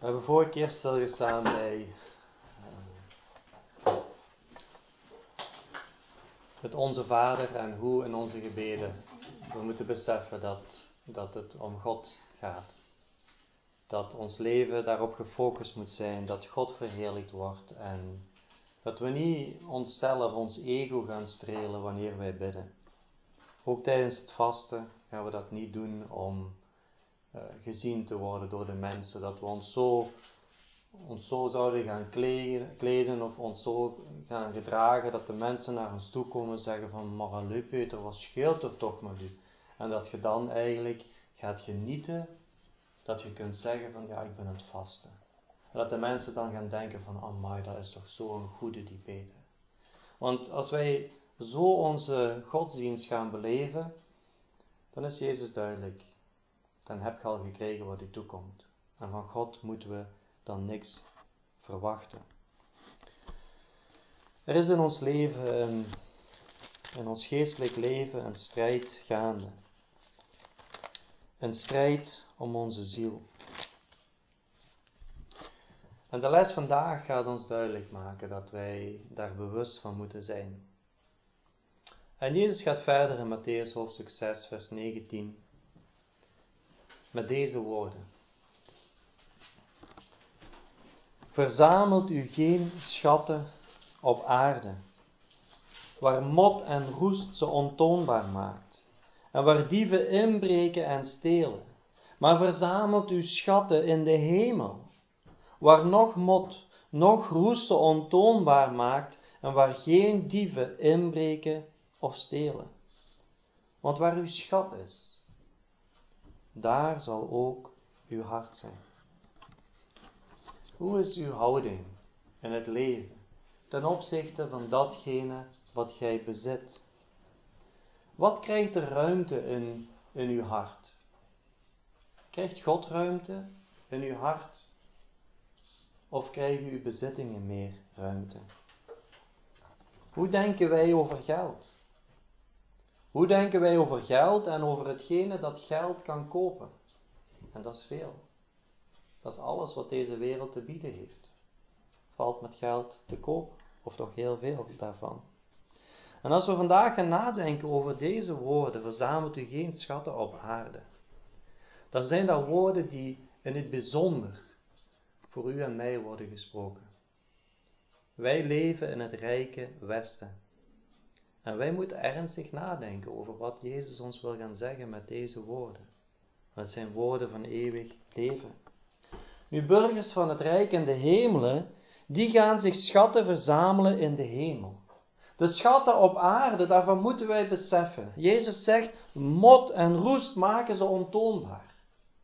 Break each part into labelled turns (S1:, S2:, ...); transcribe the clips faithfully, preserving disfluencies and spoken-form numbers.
S1: We hebben vorige keer stilgestaan bij uh, het Onze Vader en hoe in onze gebeden we moeten beseffen dat, dat het om God gaat. Dat ons leven daarop gefocust moet zijn, dat God verheerlijkt wordt en dat we niet onszelf, ons ego gaan strelen wanneer wij bidden. Ook tijdens het vasten gaan we dat niet doen om uh, gezien te worden door de mensen, dat we ons zo, ons zo zouden gaan kleden, kleden of ons zo gaan gedragen dat de mensen naar ons toe komen en zeggen van maar allee Peter, wat scheelt er toch met u? En dat je dan eigenlijk gaat genieten, dat je kunt zeggen van ja, ik ben aan het vasten. En dat de mensen dan gaan denken van amai, dat is toch zo'n goede die Peter. Want als wij zo onze godsdienst gaan beleven, dan is Jezus duidelijk. Dan heb je al gekregen wat u toekomt. En van God moeten we dan niks verwachten. Er is in ons leven, een, in ons geestelijk leven, een strijd gaande. Een strijd om onze ziel. En de les vandaag gaat ons duidelijk maken dat wij daar bewust van moeten zijn. En Jezus gaat verder in Mattheüs hoofdstuk zes, vers negentien, met deze woorden. Verzamelt u geen schatten op aarde, waar mot en roest ze ontoonbaar maakt, en waar dieven inbreken en stelen. Maar verzamelt uw schatten in de hemel, waar nog mot, nog roest ze ontoonbaar maakt, en waar geen dieven inbreken of stelen. Want waar uw schat is, daar zal ook uw hart zijn. Hoe is uw houding in het leven ten opzichte van datgene wat gij bezit? Wat krijgt er ruimte in, in uw hart? Krijgt God ruimte in uw hart? Of krijgen uw bezittingen meer ruimte? Hoe denken wij over geld? Hoe denken wij over geld en over hetgene dat geld kan kopen? En dat is veel. Dat is alles wat deze wereld te bieden heeft. Valt met geld te kopen, of toch heel veel daarvan. En als we vandaag gaan nadenken over deze woorden, verzamelt u geen schatten op aarde. Dan zijn dat woorden die in het bijzonder voor u en mij worden gesproken. Wij leven in het rijke Westen. En wij moeten ernstig nadenken over wat Jezus ons wil gaan zeggen met deze woorden. Het zijn woorden van eeuwig leven. Nu, burgers van het rijk en de hemelen, die gaan zich schatten verzamelen in de hemel. De schatten op aarde, daarvan moeten wij beseffen. Jezus zegt, mot en roest maken ze ontoonbaar.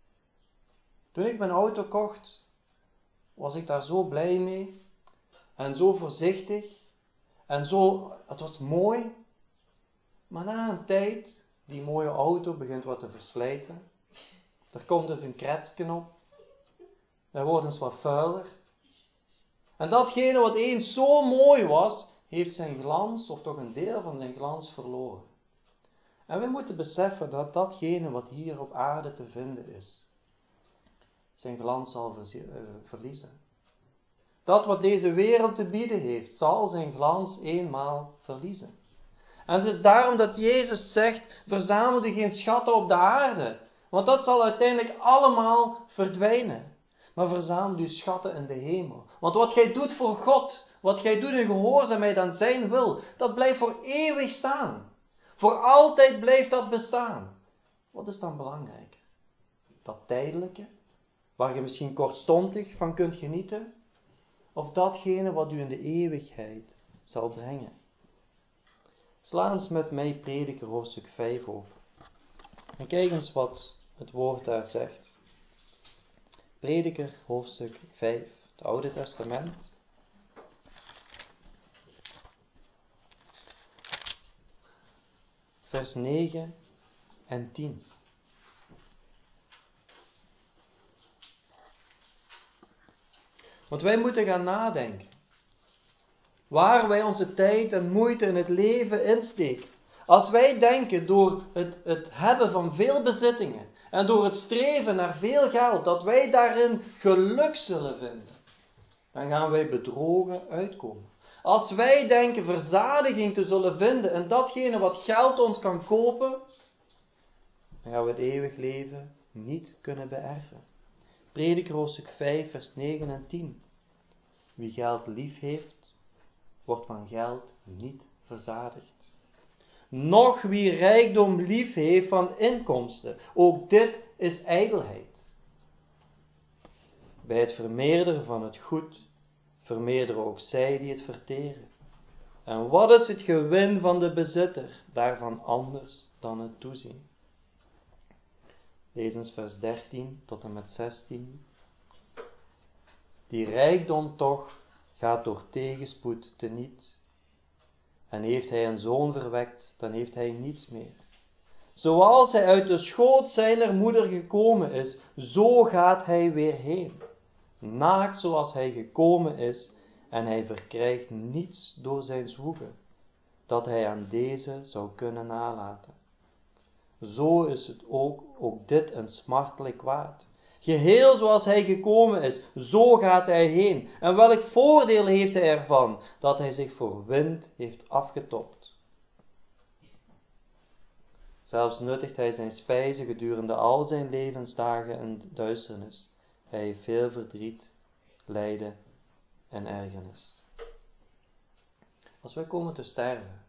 S1: Toen ik mijn auto kocht, was ik daar zo blij mee. En zo voorzichtig. En zo, het was mooi. Maar na een tijd, die mooie auto begint wat te verslijten. Er komt dus een kretsje op. Er wordt eens wat vuiler. En datgene wat eens zo mooi was, heeft zijn glans, of toch een deel van zijn glans, verloren. En we moeten beseffen dat datgene wat hier op aarde te vinden is, zijn glans zal verliezen. Dat wat deze wereld te bieden heeft, zal zijn glans eenmaal verliezen. En het is daarom dat Jezus zegt, verzamel u geen schatten op de aarde, want dat zal uiteindelijk allemaal verdwijnen. Maar verzamel uw schatten in de hemel. Want wat gij doet voor God, wat gij doet in gehoorzaamheid aan zijn wil, dat blijft voor eeuwig staan. Voor altijd blijft dat bestaan. Wat is dan belangrijk? Dat tijdelijke, waar je misschien kortstondig van kunt genieten? Of datgene wat u in de eeuwigheid zal brengen? Sla eens met mij Prediker hoofdstuk vijf over. En kijk eens wat het woord daar zegt. Prediker hoofdstuk vijf, het Oude Testament. Vers negen en tien. Want wij moeten gaan nadenken. Waar wij onze tijd en moeite in het leven insteken. Als wij denken door het, het hebben van veel bezittingen en door het streven naar veel geld, dat wij daarin geluk zullen vinden, dan gaan wij bedrogen uitkomen. Als wij denken verzadiging te zullen vinden in datgene wat geld ons kan kopen, dan gaan we het eeuwig leven niet kunnen beërven. Prediker hoofdstuk vijf, vers negen en tien. Wie geld lief heeft, wordt van geld niet verzadigd. Noch wie rijkdom lief heeft van inkomsten, ook dit is ijdelheid. Bij het vermeerderen van het goed, vermeerderen ook zij die het verteren. En wat is het gewin van de bezitter, daarvan anders dan het toezien? Lees eens vers dertien tot en met zestien. Die rijkdom toch gaat door tegenspoed teniet. En heeft hij een zoon verwekt, dan heeft hij niets meer. Zoals hij uit de schoot zijner moeder gekomen is, zo gaat hij weer heen. Naakt zoals hij gekomen is, en hij verkrijgt niets door zijn zwoegen, dat hij aan deze zou kunnen nalaten. Zo is het ook, ook dit een smartelijk kwaad. Geheel zoals hij gekomen is, zo gaat hij heen. En welk voordeel heeft hij ervan, dat hij zich voor wind heeft afgetopt? Zelfs nuttigt hij zijn spijzen gedurende al zijn levensdagen in duisternis. Hij heeft veel verdriet, lijden en ergernis. Als wij komen te sterven,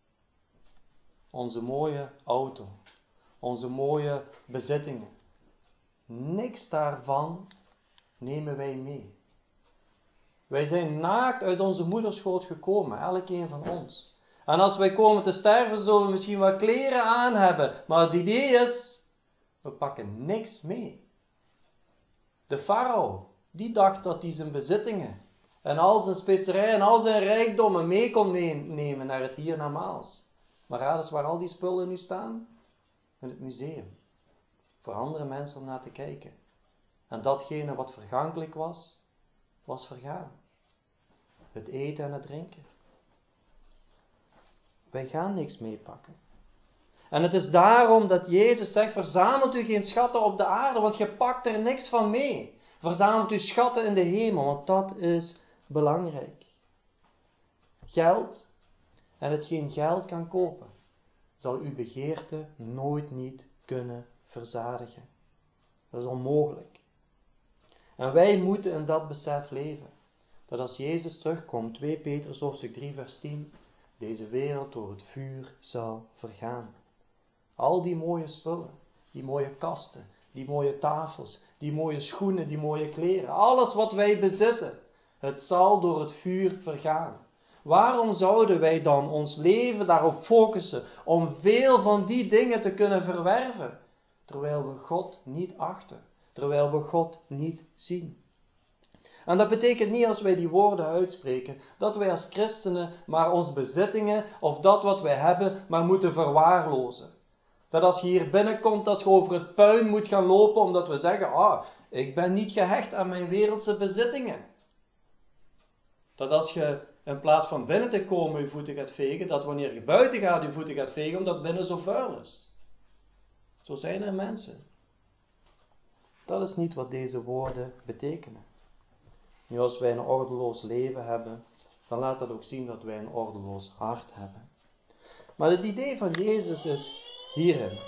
S1: onze mooie auto, onze mooie bezittingen, niks daarvan nemen wij mee. Wij zijn naakt uit onze moederschoot gekomen, elkeen van ons. En als wij komen te sterven, zullen we misschien wat kleren aan hebben, maar het idee is, we pakken niks mee. De farao, die dacht dat hij zijn bezittingen en al zijn specerijen en al zijn rijkdommen mee kon nemen naar het hiernamaals. Maar raad eens waar al die spullen nu staan? In het museum. Voor andere mensen om naar te kijken. En datgene wat vergankelijk was, was vergaan. Het eten en het drinken. Wij gaan niks meepakken. En het is daarom dat Jezus zegt, verzamelt u geen schatten op de aarde, want je pakt er niks van mee. Verzamelt u schatten in de hemel, want dat is belangrijk. Geld en hetgeen geld kan kopen, zal uw begeerte nooit niet kunnen verzadigen. Dat is onmogelijk. En wij moeten in dat besef leven. Dat als Jezus terugkomt, twee Petrus hoofdstuk drie vers tien, deze wereld door het vuur zal vergaan. Al die mooie spullen, die mooie kasten, die mooie tafels, die mooie schoenen, die mooie kleren, alles wat wij bezitten, het zal door het vuur vergaan. Waarom zouden wij dan ons leven daarop focussen om veel van die dingen te kunnen verwerven, terwijl we God niet achten, terwijl we God niet zien? En dat betekent niet als wij die woorden uitspreken, dat wij als christenen maar ons bezittingen of dat wat wij hebben maar moeten verwaarlozen. Dat als je hier binnenkomt dat je over het puin moet gaan lopen omdat we zeggen, ah, ik ben niet gehecht aan mijn wereldse bezittingen. Dat als je in plaats van binnen te komen je voeten gaat vegen, dat wanneer je buiten gaat je voeten gaat vegen omdat binnen zo vuil is. Zo zijn er mensen. Dat is niet wat deze woorden betekenen. Nu als wij een ordeloos leven hebben, dan laat dat ook zien dat wij een ordeloos hart hebben. Maar het idee van Jezus is hierin.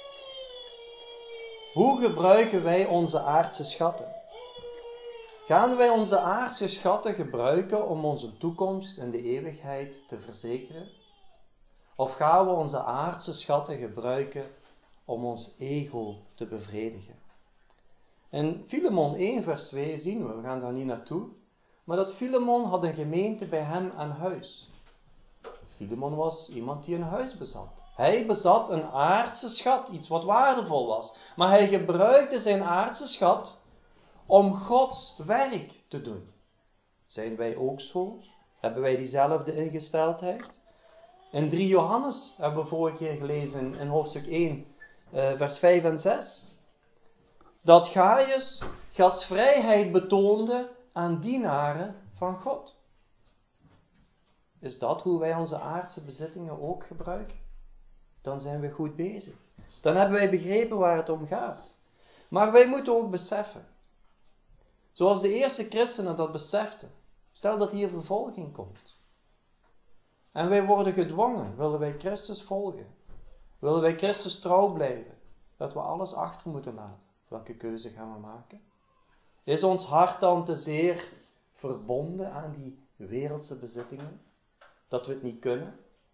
S1: Hoe gebruiken wij onze aardse schatten? Gaan wij onze aardse schatten gebruiken om onze toekomst in de eeuwigheid te verzekeren? Of gaan we onze aardse schatten gebruiken om ons ego te bevredigen? In Filemon één vers twee zien we, we gaan daar niet naartoe, maar dat Filemon had een gemeente bij hem aan huis. Filemon was iemand die een huis bezat. Hij bezat een aardse schat, iets wat waardevol was. Maar hij gebruikte zijn aardse schat om Gods werk te doen. Zijn wij ook zo? Hebben wij diezelfde ingesteldheid? In drie Johannes hebben we vorige keer gelezen in hoofdstuk één, vers vijf en zes. Dat Gaius gastvrijheid betoonde aan dienaren van God. Is dat hoe wij onze aardse bezittingen ook gebruiken? dan zijn we goed bezig. Dan hebben wij begrepen waar het om gaat. Maar wij moeten ook beseffen, zoals de eerste christenen dat beseften, stel dat hier vervolging komt. En wij worden gedwongen, willen wij Christus volgen, willen wij Christus trouw blijven, dat we alles achter moeten laten. Welke keuze gaan we maken? Is ons hart dan te zeer verbonden aan die wereldse bezittingen, dat we het niet kunnen?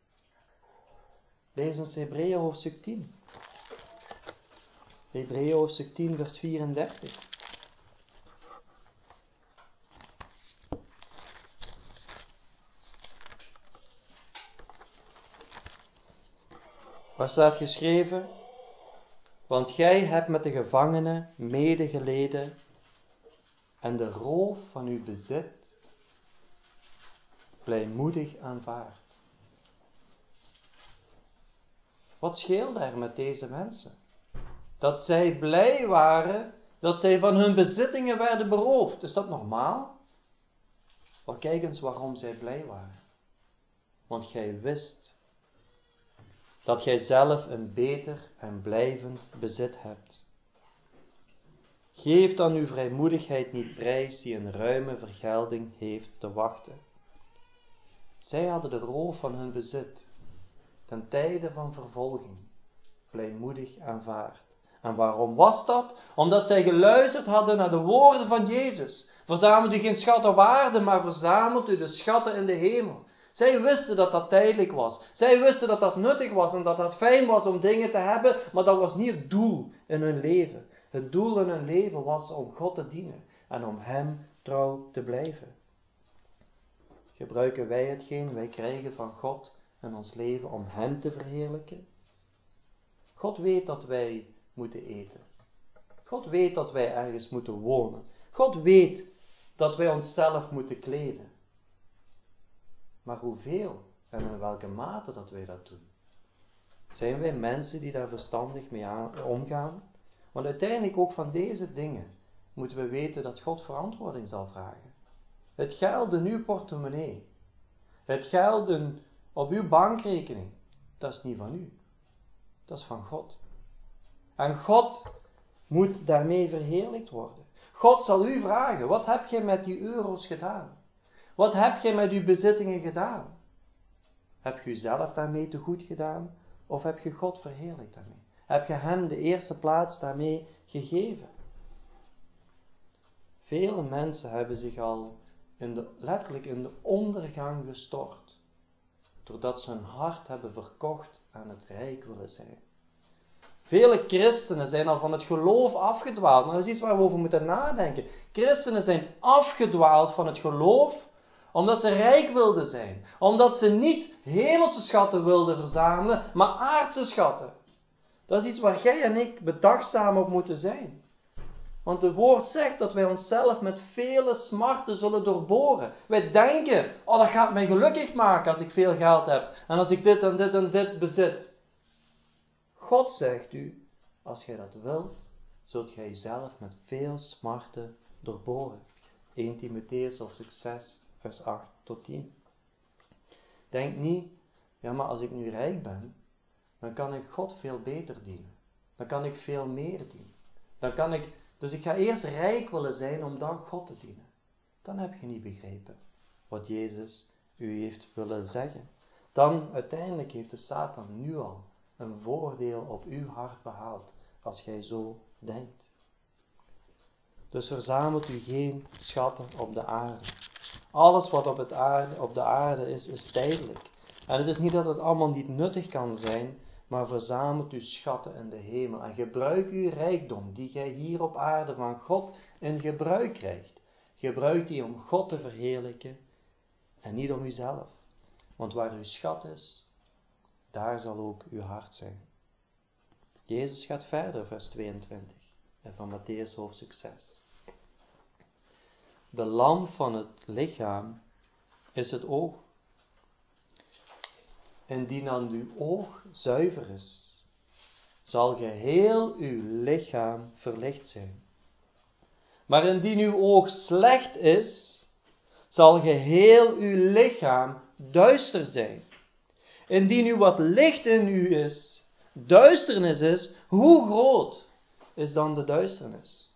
S1: Lees eens Hebreeën hoofdstuk tien. Hebreeën hoofdstuk tien, vers vierendertig. Waar staat geschreven? Want gij hebt met de gevangenen medegeleden en de roof van uw bezit blijmoedig aanvaard. Wat scheelde er met deze mensen? Dat zij blij waren dat zij van hun bezittingen werden beroofd. Is dat normaal? Maar kijk eens waarom zij blij waren. Want gij wist dat gij zelf een beter en blijvend bezit hebt. Geef dan uw vrijmoedigheid niet prijs die een ruime vergelding heeft te wachten. Zij hadden de roof van hun bezit ten tijde van vervolging blijmoedig aanvaard. En waarom was dat? Omdat zij geluisterd hadden naar de woorden van Jezus. Verzamelt u geen schat op aarde, maar verzamelt u de schatten in de hemel. Zij wisten dat dat tijdelijk was. Zij wisten dat dat nuttig was en dat dat fijn was om dingen te hebben, maar dat was niet het doel in hun leven. Het doel in hun leven was om God te dienen en om Hem trouw te blijven. Gebruiken wij hetgeen wij krijgen van God in ons leven om Hem te verheerlijken? God weet dat wij moeten eten. God weet dat wij ergens moeten wonen. God weet dat wij onszelf moeten kleden. Maar hoeveel en in welke mate dat wij dat doen? Zijn wij mensen die daar verstandig mee aan, omgaan? Want uiteindelijk ook van deze dingen moeten we weten dat God verantwoording zal vragen. Het geld in uw portemonnee, het geld in, op uw bankrekening, dat is niet van u. Dat is van God. En God moet daarmee verheerlijkt worden. God zal u vragen, wat heb je met die euro's gedaan? Wat heb je met uw bezittingen gedaan? Heb je zelf daarmee te goed gedaan? Of heb je God verheerlijkt daarmee? Heb je Hem de eerste plaats daarmee gegeven? Vele mensen hebben zich al in de, letterlijk in de ondergang gestort. Doordat ze hun hart hebben verkocht aan het rijk willen zijn. Vele christenen zijn al van het geloof afgedwaald. Nou, dat is iets waar we over moeten nadenken. Christenen zijn afgedwaald van het geloof omdat ze rijk wilden zijn. Omdat ze niet hemelse schatten wilden verzamelen, maar aardse schatten. Dat is iets waar jij en ik bedachtzaam op moeten zijn. Want het woord zegt dat wij onszelf met vele smarten zullen doorboren. Wij denken, oh dat gaat mij gelukkig maken als ik veel geld heb. En als ik dit en dit en dit bezit. God zegt u, als gij dat wilt, zult gij jezelf met veel smarten doorboren. Eerste Timotheüs hoofdstuk zes, vers acht tot tien. Denk niet, ja maar als ik nu rijk ben, dan kan ik God veel beter dienen. Dan kan ik veel meer dienen. Dan kan ik, dus ik ga eerst rijk willen zijn om dan God te dienen. Dan heb je niet begrepen wat Jezus u heeft willen zeggen. Dan uiteindelijk heeft de Satan nu al een voordeel op uw hart behaald, als gij zo denkt. Dus verzamelt u geen schatten op de aarde. Alles wat op, het aarde, op de aarde is, is tijdelijk. En het is niet dat het allemaal niet nuttig kan zijn, maar verzamelt uw schatten in de hemel. En gebruik uw rijkdom, die gij hier op aarde van God in gebruik krijgt. Gebruik die om God te verheerlijken en niet om uzelf. Want waar uw schat is, daar zal ook uw hart zijn. Jezus gaat verder, vers tweeëntwintig, van Mattheüs hoofdstuk zes. De lamp van het lichaam is het oog. Indien dan uw oog zuiver is, zal geheel uw lichaam verlicht zijn. Maar indien uw oog slecht is, zal geheel uw lichaam duister zijn. Indien u wat licht in u is, duisternis is, hoe groot is dan de duisternis?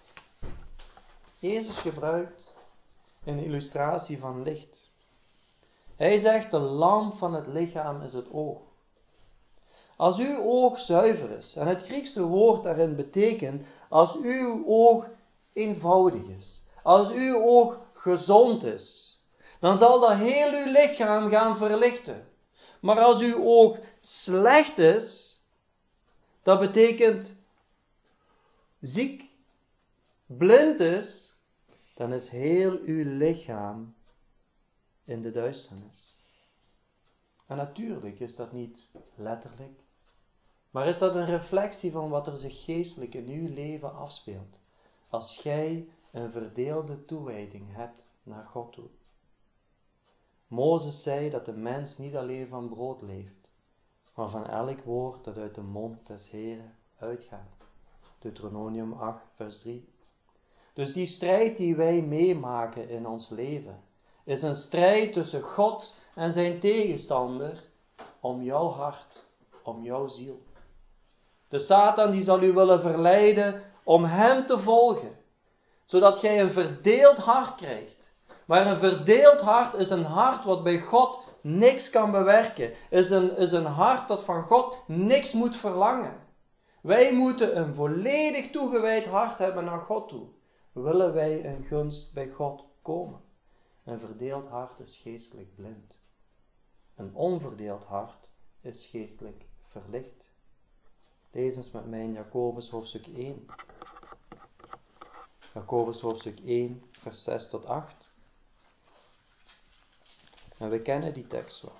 S1: Jezus gebruikt een illustratie van licht. Hij zegt, de lamp van het lichaam is het oog. Als uw oog zuiver is, en het Griekse woord daarin betekent, als uw oog eenvoudig is, als uw oog gezond is, dan zal dat heel uw lichaam gaan verlichten. Maar als uw oog slecht is, dat betekent ziek, blind is, dan is heel uw lichaam in de duisternis. En natuurlijk is dat niet letterlijk, maar is dat een reflectie van wat er zich geestelijk in uw leven afspeelt, als gij een verdeelde toewijding hebt naar God toe. Mozes zei dat de mens niet alleen van brood leeft, maar van elk woord dat uit de mond des Heren uitgaat. Deuteronomium acht, vers drie. Dus die strijd die wij meemaken in ons leven, is een strijd tussen God en zijn tegenstander om jouw hart, om jouw ziel. De Satan die zal u willen verleiden om hem te volgen, zodat jij een verdeeld hart krijgt. Maar een verdeeld hart is een hart wat bij God niks kan bewerken. Is een, is een hart dat van God niks moet verlangen. Wij moeten een volledig toegewijd hart hebben naar God toe. Willen wij in gunst bij God komen. Een verdeeld hart is geestelijk blind. Een onverdeeld hart is geestelijk verlicht. Lees eens met mij in Jacobus hoofdstuk één. Jacobus hoofdstuk één, vers zes tot acht. En we kennen die tekst wel.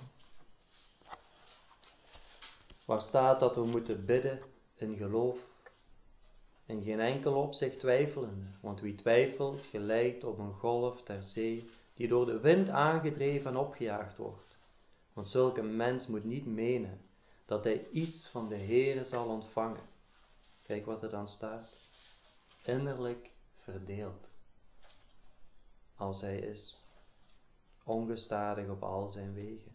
S1: Waar staat dat we moeten bidden in geloof. In geen enkel opzicht twijfelende. Want wie twijfelt, gelijkt op een golf ter zee, die door de wind aangedreven en opgejaagd wordt. Want zulke mens moet niet menen dat hij iets van de Heere zal ontvangen. Kijk wat er dan staat. Innerlijk verdeeld. Als hij is. Ongestadig op al zijn wegen.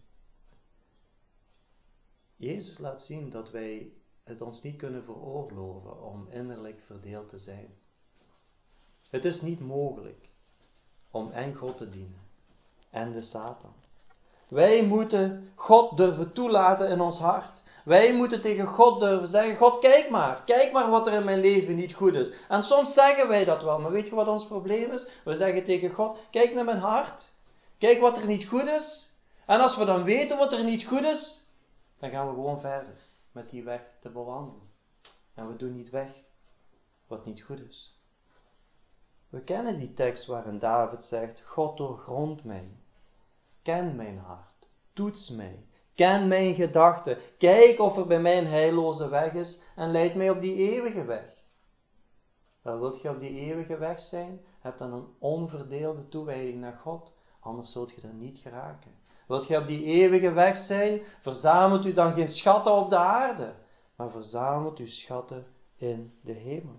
S1: Jezus laat zien dat wij het ons niet kunnen veroorloven om innerlijk verdeeld te zijn. Het is niet mogelijk om en God te dienen en de Satan. Wij moeten God durven toelaten in ons hart. Wij moeten tegen God durven zeggen, God kijk maar, kijk maar wat er in mijn leven niet goed is. En soms zeggen wij dat wel, maar weet je wat ons probleem is? We zeggen tegen God, kijk naar mijn hart, kijk wat er niet goed is. En als we dan weten wat er niet goed is, dan gaan we gewoon verder met die weg te bewandelen. En we doen niet weg wat niet goed is. We kennen die tekst waarin David zegt, God doorgrond mij. Ken mijn hart, toets mij, ken mijn gedachten, kijk of er bij mij een heilloze weg is en leid mij op die eeuwige weg. Wel, wilt je op die eeuwige weg zijn, heb dan een onverdeelde toewijding naar God, anders zult je er niet geraken. Wilt je op die eeuwige weg zijn, verzamelt u dan geen schatten op de aarde, maar verzamelt u schatten in de hemel.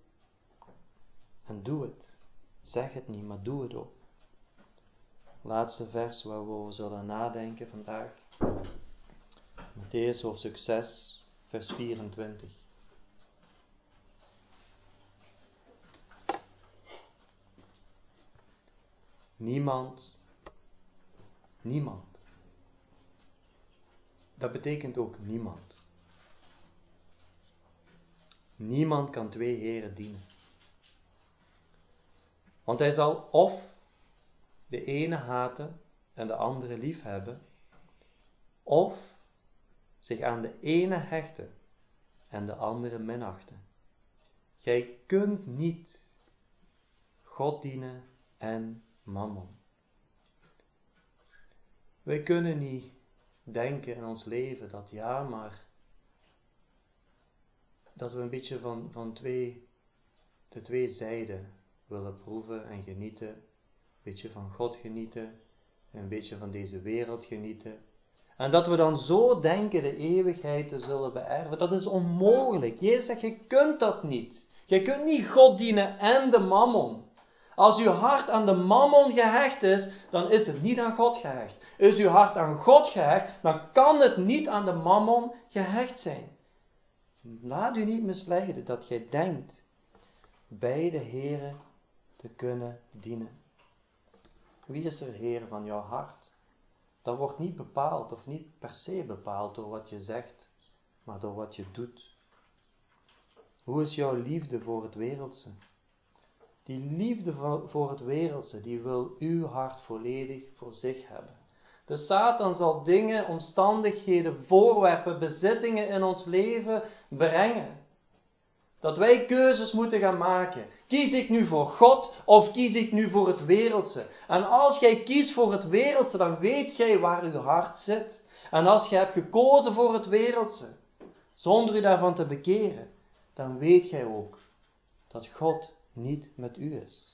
S1: En doe het. Zeg het niet, maar doe het ook. Laatste vers waar we over zullen nadenken vandaag. Mattheüs hoofdstuk zes, vers vierentwintig. Niemand, niemand. Dat betekent ook niemand. Niemand kan twee heren dienen. Want hij zal of de ene haten en de andere liefhebben, of zich aan de ene hechten en de andere minachten. Gij kunt niet God dienen en mammon. Wij kunnen niet denken in ons leven dat ja, maar dat we een beetje van, van twee, de twee zijden willen proeven en genieten. Een beetje van God genieten, een beetje van deze wereld genieten. En dat we dan zo denken de eeuwigheid te zullen beërven, dat is onmogelijk. Jezus zegt, je kunt dat niet. Je kunt niet God dienen en de mammon. Als uw hart aan de mammon gehecht is, dan is het niet aan God gehecht. Is uw hart aan God gehecht, dan kan het niet aan de mammon gehecht zijn. Laat u niet misleiden dat gij denkt beide heren te kunnen dienen. Wie is er Heer van jouw hart? Dat wordt niet bepaald of niet per se bepaald door wat je zegt, maar door wat je doet. Hoe is jouw liefde voor het wereldse? Die liefde voor het wereldse, die wil uw hart volledig voor zich hebben. De Satan zal dingen, omstandigheden, voorwerpen, bezittingen in ons leven brengen. Dat wij keuzes moeten gaan maken. Kies ik nu voor God of kies ik nu voor het wereldse? En als jij kiest voor het wereldse, dan weet jij waar uw hart zit. En als je hebt gekozen voor het wereldse, zonder u daarvan te bekeren, dan weet jij ook dat God niet met u is.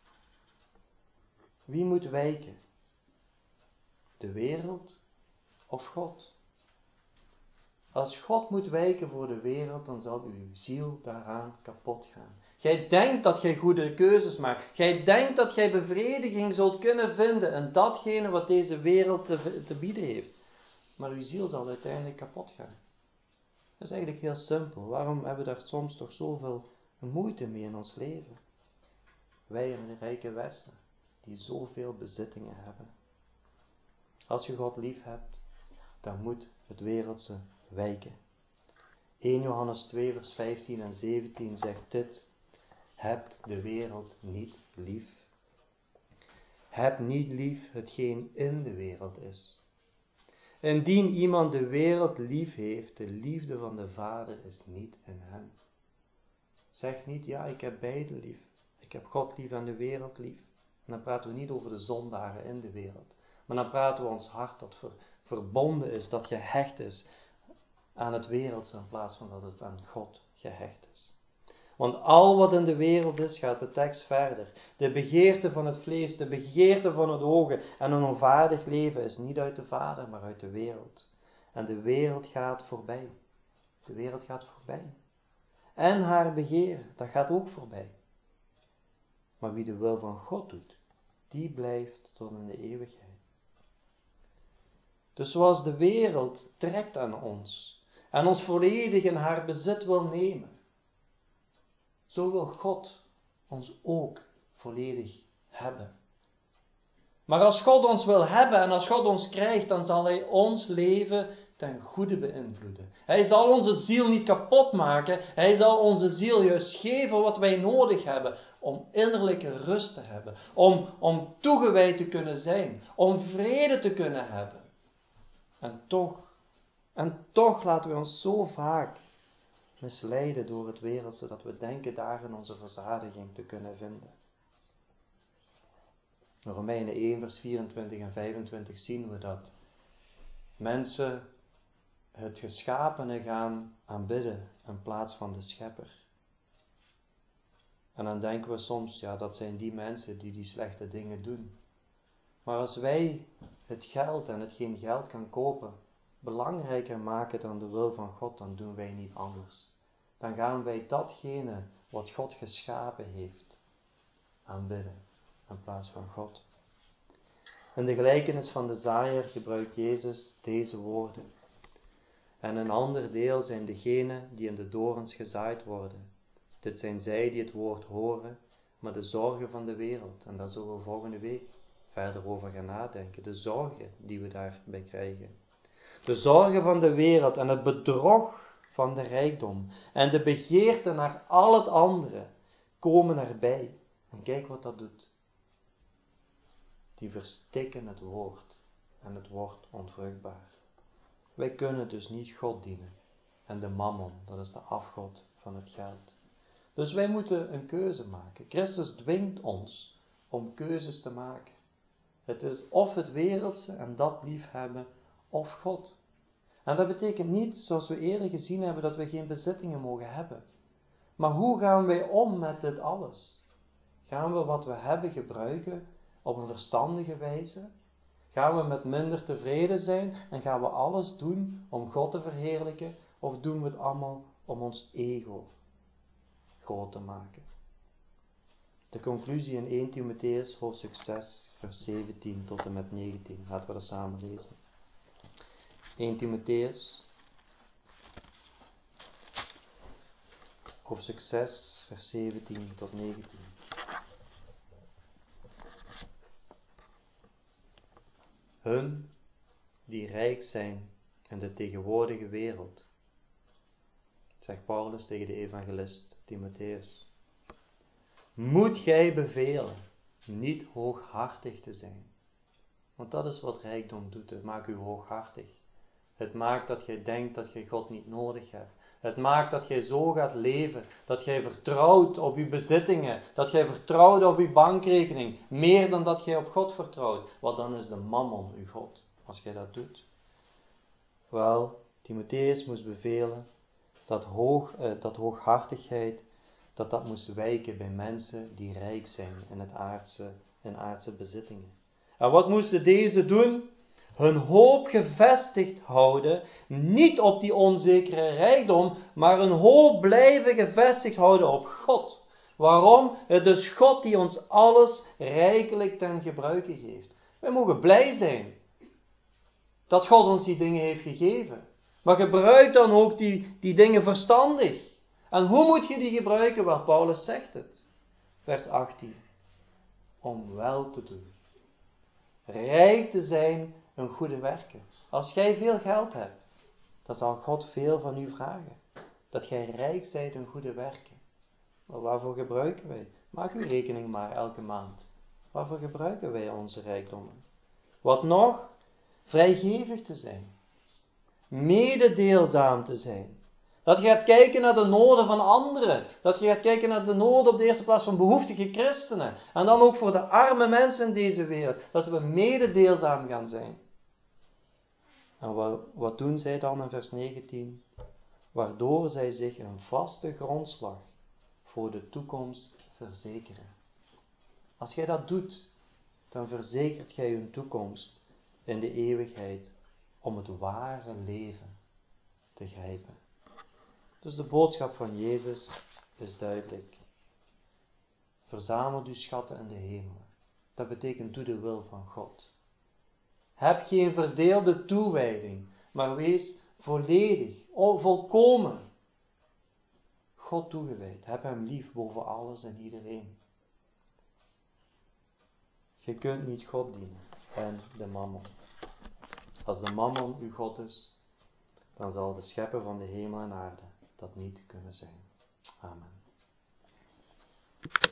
S1: Wie moet wijken? De wereld of God? Als God moet wijken voor de wereld, dan zal uw ziel daaraan kapot gaan. Jij denkt dat jij goede keuzes maakt. Jij denkt dat jij bevrediging zult kunnen vinden in datgene wat deze wereld te, te bieden heeft. Maar uw ziel zal uiteindelijk kapot gaan. Dat is eigenlijk heel simpel. Waarom hebben we daar soms toch zoveel moeite mee in ons leven? Wij in het rijke Westen, die zoveel bezittingen hebben. Als je God lief hebt, dan moet het wereldse wijken. eerste Johannes twee vers vijftien en zeventien zegt dit: hebt de wereld niet lief. Heb niet lief hetgeen in de wereld is. Indien iemand de wereld lief heeft, de liefde van de Vader is niet in hem. Zeg niet, ja, ik heb beide lief. Ik heb God lief en de wereld lief. En dan praten we niet over de zondaren in de wereld. Maar dan praten we ons hart dat ver, verbonden is, dat gehecht is aan het wereldse in plaats van dat het aan God gehecht is. Want al wat in de wereld is, gaat de tekst verder. De begeerte van het vlees, de begeerte van het ogen en een onvaardig leven is niet uit de Vader, maar uit de wereld. En de wereld gaat voorbij. De wereld gaat voorbij. En haar begeer, dat gaat ook voorbij. Maar wie de wil van God doet, die blijft tot in de eeuwigheid. Dus zoals de wereld trekt aan ons en ons volledig in haar bezit wil nemen, zo wil God ons ook volledig hebben. Maar als God ons wil hebben en als God ons krijgt, dan zal Hij ons leven ten goede beïnvloeden. Hij zal onze ziel niet kapot maken. Hij zal onze ziel juist geven wat wij nodig hebben om innerlijke rust te hebben. Om, om toegewijd te kunnen zijn. Om vrede te kunnen hebben. En toch, en toch laten we ons zo vaak misleiden door het wereldse dat we denken daarin onze verzadiging te kunnen vinden. In Romeinen één vers vierentwintig en vijfentwintig zien we dat mensen het geschapene gaan aanbidden in plaats van de schepper. En dan denken we soms, ja, dat zijn die mensen die die slechte dingen doen. Maar als wij het geld en hetgeen geld kan kopen belangrijker maken dan de wil van God, dan doen wij niet anders. Dan gaan wij datgene wat God geschapen heeft aanbidden in plaats van God. In de gelijkenis van de zaaier gebruikt Jezus deze woorden. En een ander deel zijn degenen die in de dorens gezaaid worden. Dit zijn zij die het woord horen, maar de zorgen van de wereld, en daar zullen we volgende week verder over gaan nadenken, de zorgen die we daarbij krijgen. De zorgen van de wereld en het bedrog van de rijkdom en de begeerte naar al het andere komen erbij. En kijk wat dat doet. Die verstikken het woord en het wordt onvruchtbaar. Wij kunnen dus niet God dienen. En de mammon, dat is de afgod van het geld. Dus wij moeten een keuze maken. Christus dwingt ons om keuzes te maken. Het is of het wereldse en dat liefhebben, of God. En dat betekent niet, zoals we eerder gezien hebben, dat we geen bezittingen mogen hebben. Maar hoe gaan wij om met dit alles? Gaan we wat we hebben gebruiken op een verstandige wijze? Gaan we met minder tevreden zijn en gaan we alles doen om God te verheerlijken? Of doen we het allemaal om ons ego groot te maken? De conclusie in eerste Timotheüs hoofdstuk zes vers zeventien tot en met negentien. Laten we dat samen lezen. eerste Timotheüs hoofdstuk zes, vers zeventien tot negentien. Hun die rijk zijn in de tegenwoordige wereld, zegt Paulus tegen de evangelist Timotheus, moet gij bevelen niet hooghartig te zijn. Want dat is wat rijkdom doet. Het maakt u hooghartig. Het maakt dat jij denkt dat je God niet nodig hebt. Het maakt dat jij zo gaat leven, dat jij vertrouwt op uw bezittingen, dat jij vertrouwt op uw bankrekening, meer dan dat jij op God vertrouwt. Want dan is de mammon uw God, als jij dat doet. Wel, Timotheus moest bevelen dat, hoog, eh, dat hooghartigheid, dat dat moest wijken bij mensen die rijk zijn in, het aardse, in aardse bezittingen. En wat moesten deze doen? Hun hoop gevestigd houden, niet op die onzekere rijkdom, maar hun hoop blijven gevestigd houden op God. Waarom? Het is God die ons alles rijkelijk ten gebruike geeft. Wij mogen blij zijn dat God ons die dingen heeft gegeven. Maar gebruik dan ook die, die dingen verstandig. En hoe moet je die gebruiken? Wel, Paulus zegt het. Vers achttien. Om wel te doen. Rijk te zijn in goede werken. Als jij veel geld hebt, dan zal God veel van u vragen. Dat jij rijk zijt in goede werken. Maar waarvoor gebruiken wij? Maak uw rekening maar elke maand. Waarvoor gebruiken wij onze rijkdommen? Wat nog? Vrijgevig te zijn. Mededeelzaam te zijn. Dat je gaat kijken naar de noden van anderen. Dat je gaat kijken naar de noden op de eerste plaats van behoeftige christenen. En dan ook voor de arme mensen in deze wereld. Dat we mededeelzaam gaan zijn. En wat, wat doen zij dan in vers negentien? Waardoor zij zich een vaste grondslag voor de toekomst verzekeren. Als jij dat doet, dan verzekert jij je toekomst in de eeuwigheid om het ware leven te grijpen. Dus de boodschap van Jezus is duidelijk. Verzamel uw schatten in de hemel. Dat betekent doe de wil van God. Heb geen verdeelde toewijding, maar wees volledig, volkomen God toegewijd. Heb hem lief boven alles en iedereen. Je kunt niet God dienen en de mammon. Als de mammon uw God is, dan zal de schepper van de hemel en aarde dat niet kunnen zijn. Amen.